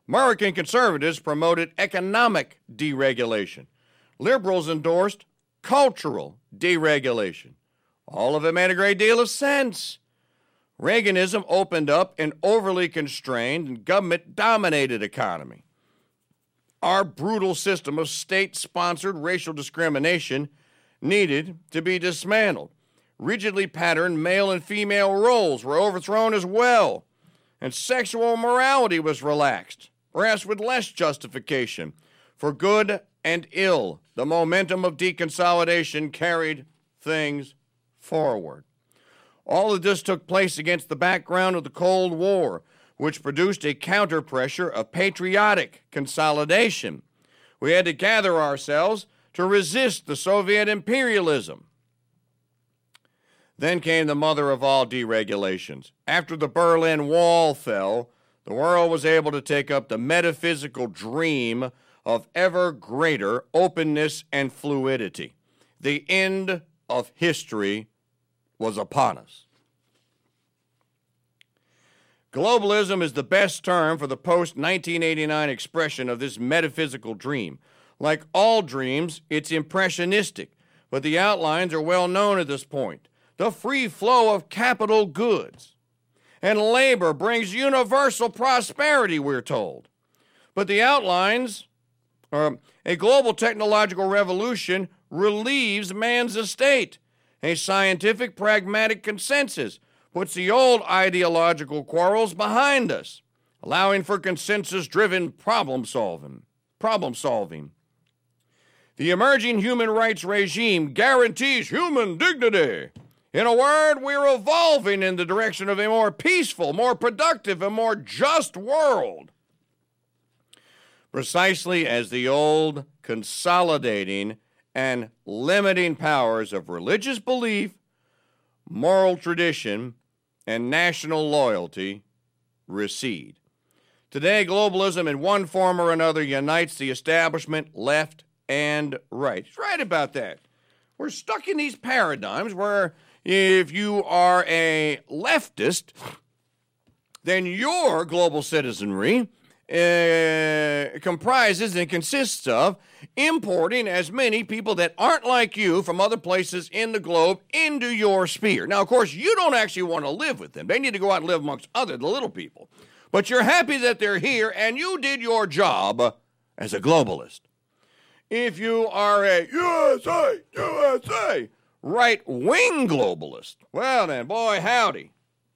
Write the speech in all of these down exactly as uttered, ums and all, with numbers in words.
American conservatives promoted economic deregulation. Liberals endorsed cultural deregulation. All of it made a great deal of sense. Reaganism opened up an overly constrained and government-dominated economy. Our brutal system of state-sponsored racial discrimination needed to be dismantled. Rigidly patterned male and female roles were overthrown as well, and sexual morality was relaxed, perhaps with less justification. For good and ill, the momentum of deconsolidation carried things forward. All of this took place against the background of the Cold War, which produced a counter-pressure of patriotic consolidation. We had to gather ourselves to resist the Soviet imperialism. Then came the mother of all deregulations. After the Berlin Wall fell, the world was able to take up the metaphysical dream of ever greater openness and fluidity. The end of history was upon us. Globalism is the best term for the post nineteen eighty-nine expression of this metaphysical dream. Like all dreams, it's impressionistic, but the outlines are well known at this point. The free flow of capital goods and labor brings universal prosperity, we're told. But the outlines are a global technological revolution relieves man's estate. A scientific, pragmatic consensus puts the old ideological quarrels behind us, allowing for consensus-driven problem solving. Problem solving. The emerging human rights regime guarantees human dignity. In a word, we're evolving in the direction of a more peaceful, more productive, and more just world. Precisely as the old consolidating and limiting powers of religious belief, moral tradition, and national loyalty recede. Today, globalism in one form or another unites the establishment, left and right. He's right about that. We're stuck in these paradigms where if you are a leftist, then your global citizenry uh, comprises and consists of importing as many people that aren't like you from other places in the globe into your sphere. Now, of course, you don't actually want to live with them. They need to go out and live amongst other, the little people. But you're happy that they're here, and you did your job as a globalist. If you are a U S A, U S A, right-wing globalist, well then, boy, howdy.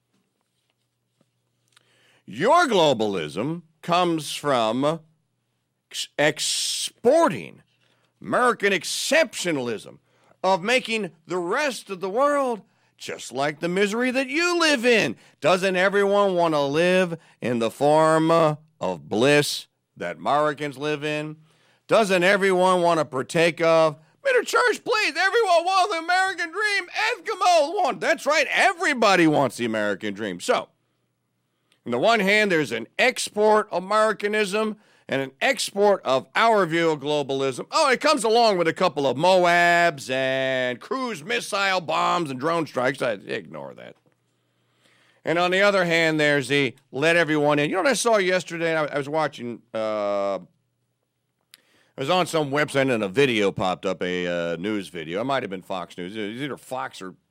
Your globalism comes from ex- exporting American exceptionalism of making the rest of the world just like the misery that you live in. Doesn't everyone want to live in the form of bliss that Americans live in? Doesn't everyone want to partake of? Mister Church, please, everyone wants the American dream. Eskimos want. That's right, everybody wants the American dream. So, on the one hand, there's an export of Americanism and an export of our view of globalism. Oh, it comes along with a couple of Moabs and cruise missile bombs and drone strikes. I ignore that. And on the other hand, there's the let everyone in. You know what I saw yesterday? I, I was watching, uh, I was on some website and a video popped up, a uh, news video. It might have been Fox News. It was either Fox or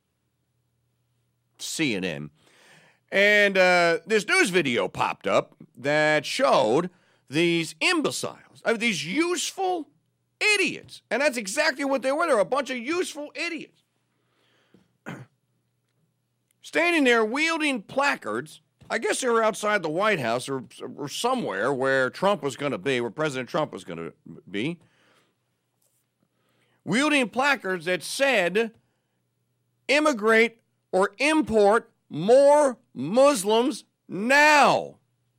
C N N. And uh, this news video popped up that showed these imbeciles, I mean, these useful idiots. And that's exactly what they were. They were a bunch of useful idiots. Standing there wielding placards. I guess they were outside the White House or, or somewhere where Trump was going to be, where President Trump was going to be. Wielding placards that said, immigrate or import more Muslims now.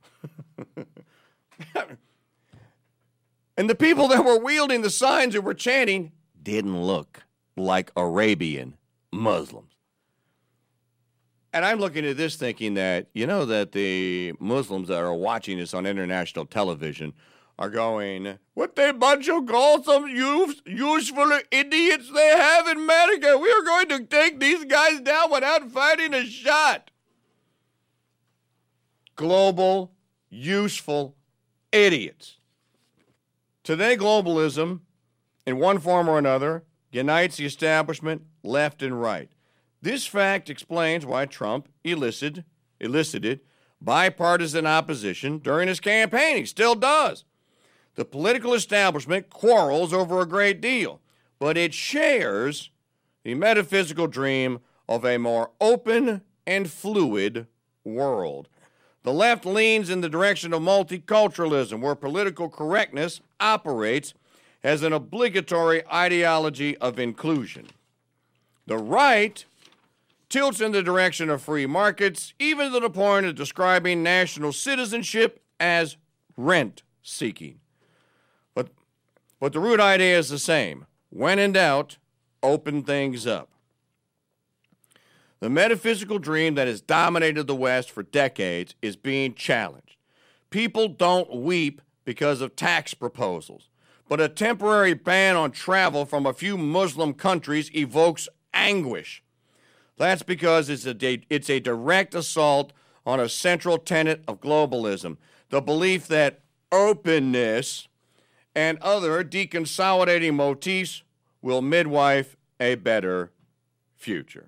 And the people that were wielding the signs and were chanting didn't look like Arabian Muslims. And I'm looking at this thinking that, you know, that the Muslims that are watching this on international television are going, what they bunch of awesome, use, useful idiots they have in America. We are going to take these guys down without fighting a shot. Global, useful idiots. Today, globalism, in one form or another, unites the establishment left and right. This fact explains why Trump elicited, elicited bipartisan opposition during his campaign. He still does. The political establishment quarrels over a great deal, but it shares the metaphysical dream of a more open and fluid world. The left leans in the direction of multiculturalism, where political correctness operates as an obligatory ideology of inclusion. The right tilts in the direction of free markets, even to the point of describing national citizenship as rent-seeking. But, but the root idea is the same. When in doubt, open things up. The metaphysical dream that has dominated the West for decades is being challenged. People don't weep because of tax proposals, but a temporary ban on travel from a few Muslim countries evokes anguish. That's because it's a, it's a direct assault on a central tenet of globalism, the belief that openness and other deconsolidating motifs will midwife a better future.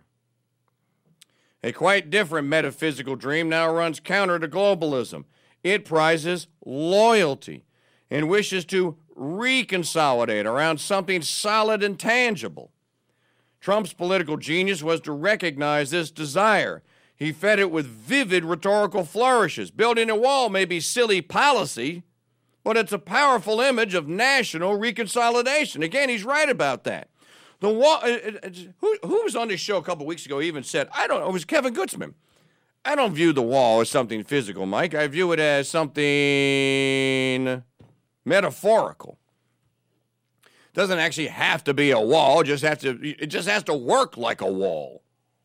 A quite different metaphysical dream now runs counter to globalism. It prizes loyalty and wishes to reconsolidate around something solid and tangible. Trump's political genius was to recognize this desire. He fed it with vivid rhetorical flourishes. Building a wall may be silly policy, but it's a powerful image of national reconsolidation. Again, he's right about that. The wall. It, it, who, who was on this show a couple weeks ago even said, I don't know, it was Kevin Gutzman. I don't view the wall as something physical, Mike. I view it as something metaphorical. Doesn't actually have to be a wall. Just have to. It just has to work like a wall.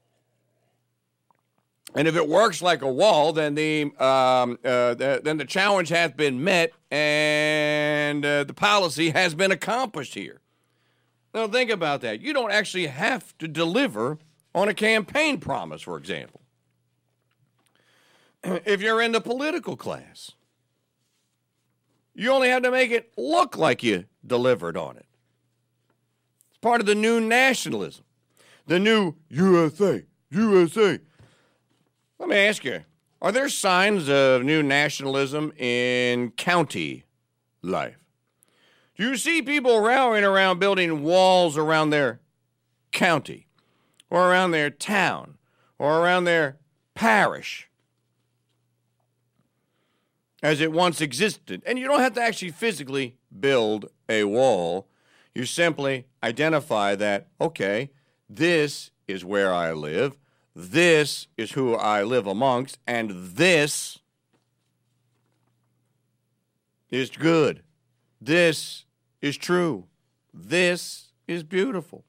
And if it works like a wall, then the um, uh, the, then the challenge has been met, and uh, the policy has been accomplished here. Now think about that. You don't actually have to deliver on a campaign promise, for example. If you're in the political class, you only have to make it look like you delivered on it. It's part of the new nationalism, the new U S A, U S A. Let me ask you, are there signs of new nationalism in county life? Do you see people rallying around building walls around their county or around their town or around their parish as it once existed? And you don't have to actually physically build a wall. You simply identify that, okay, this is where I live. This is who I live amongst, and this is good. This is true. This is beautiful.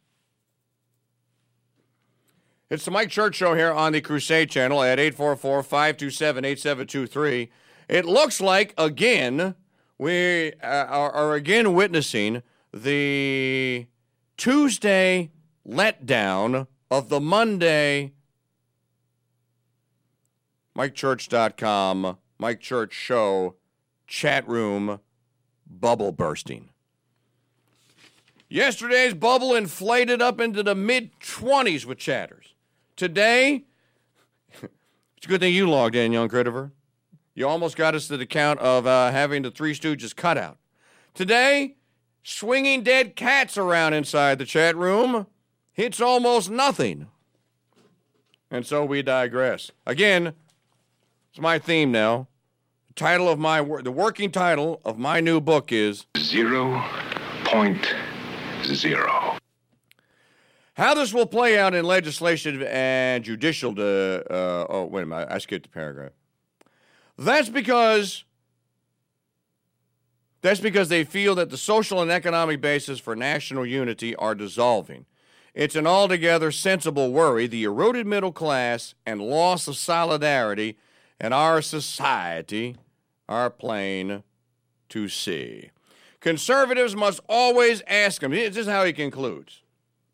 It's the Mike Church Show here on the Crusade Channel at eight four four, five two seven, eight seven two three. It looks like, again, we are, are again witnessing the Tuesday letdown of the Monday Mike Church dot com, Mike Church Show, chat room, bubble bursting. Yesterday's bubble inflated up into the mid-twenties with chatters. Today, it's a good thing you logged in, young Critiver. You almost got us to the count of uh, having the Three Stooges cut out. Today, swinging dead cats around inside the chat room. It's almost nothing. And so we digress. Again, it's my theme now. The title of my the working title of my new book is Zero Point Zero. How this will play out in legislative and judicial. To, uh, oh, wait a minute. I skipped a paragraph. That's because that's because they feel that the social and economic basis for national unity are dissolving. It's an altogether sensible worry. The eroded middle class and loss of solidarity in our society are plain to see. Conservatives must always ask them. This is how he concludes.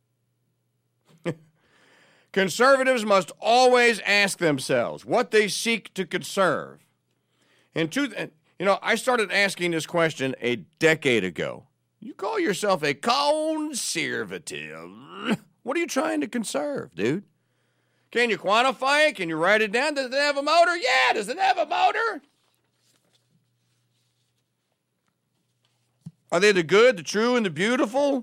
Conservatives must always ask themselves what they seek to conserve. In, two, You know, I started asking this question a decade ago. You call yourself a conservative. What are you trying to conserve, dude? Can you quantify it? Can you write it down? Does it have a motor? Yeah, does it have a motor? Are they the good, the true, and the beautiful?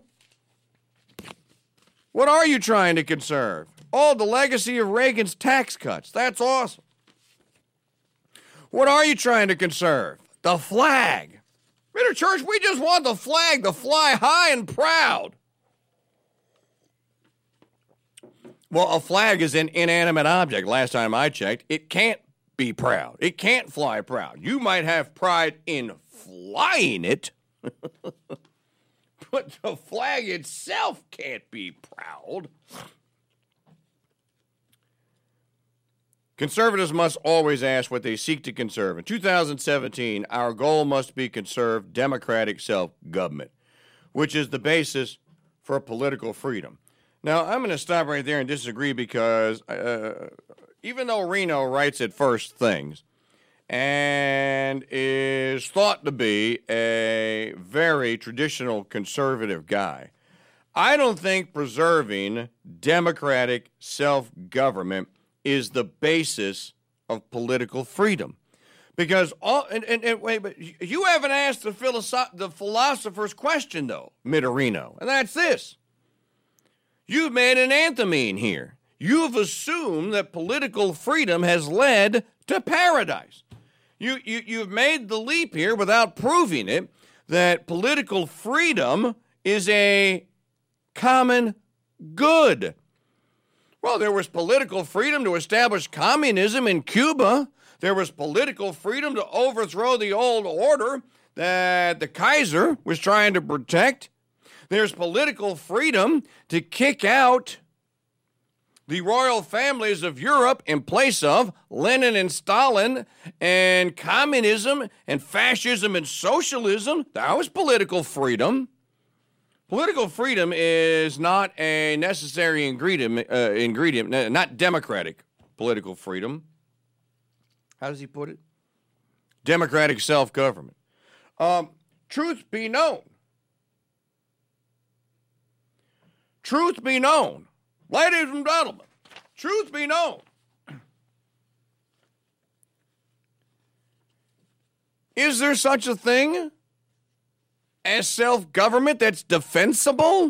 What are you trying to conserve? Oh, the legacy of Reagan's tax cuts. That's awesome. What are you trying to conserve? The flag. Mister Church, we just want the flag to fly high and proud. Well, a flag is an inanimate object. Last time I checked, it can't be proud. It can't fly proud. You might have pride in flying it, but the flag itself can't be proud. Conservatives must always ask what they seek to conserve. In two thousand seventeen, our goal must be conserve democratic self-government, which is the basis for political freedom. Now, I'm going to stop right there and disagree because uh, even though Reno writes at First Things and is thought to be a very traditional conservative guy, I don't think preserving democratic self-government is the basis of political freedom. Because, all, and, and, and wait, but you haven't asked the, philosoph- the philosopher's question, though, Mitterino, and that's this. You've made an anthememe here. You've assumed that political freedom has led to paradise. You, you, you've made the leap here without proving it, that political freedom is a common good. Well, there was political freedom to establish communism in Cuba. There was political freedom to overthrow the old order that the Kaiser was trying to protect. There's political freedom to kick out the royal families of Europe in place of Lenin and Stalin and communism and fascism and socialism. That was political freedom. Political freedom is not a necessary ingredient, uh, ingredient, not democratic political freedom. How does he put it? Democratic self-government. Um, truth be known. Truth be known. Ladies and gentlemen, truth be known. Is there such a thing as self-government that's defensible?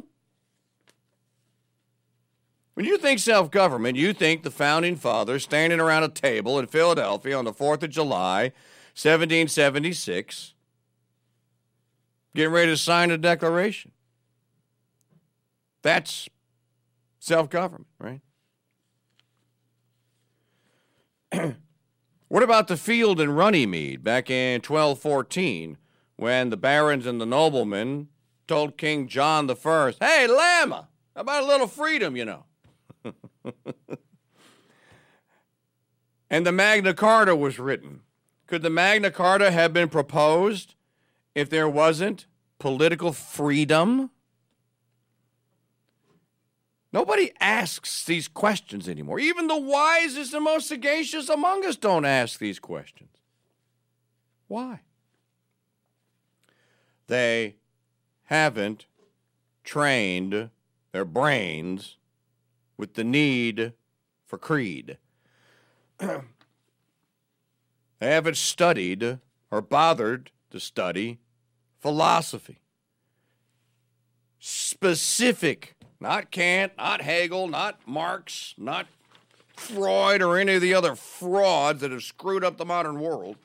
When you think self-government, you think the founding fathers standing around a table in Philadelphia on the fourth of July, seventeen seventy-six, getting ready to sign a declaration. That's self-government, right? What about the field in Runnymede back in twelve fourteen when the barons and the noblemen told King John the First, hey, Llama, how about a little freedom, you know? And the Magna Carta was written. Could the Magna Carta have been proposed if there wasn't political freedom? Nobody asks these questions anymore. Even the wisest and most sagacious among us don't ask these questions. Why? They haven't trained their brains with the need for creed. They haven't studied or bothered to study philosophy. Specific. Not Kant, not Hegel, not Marx, not Freud or any of the other frauds that have screwed up the modern world.